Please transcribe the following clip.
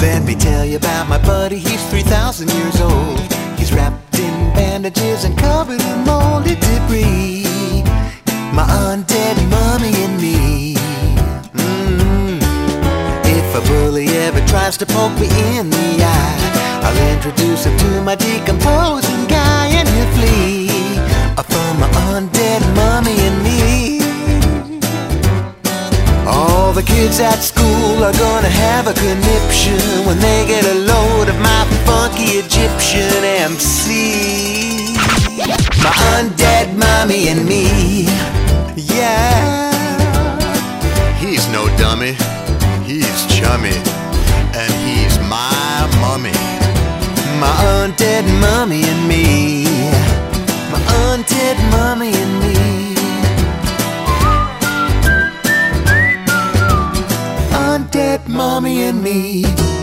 Let me tell you about my buddy, he's 3,000 years old. He's wrapped in bandages and covered in molded debris. My undead mummy and me. If a bully ever tries to poke me in the eye, I'll introduce him to my decomposing guy, and he'll flee from my undead mummy and me. All the kids at school are gonna have a conniption when they get a load of my funky Egyptian MC. My undead mommy and me. Yeah. He's no dummy, he's chummy, and he's my mummy. My undead mummy and me. My undead mummy and me. Undead mommy and me.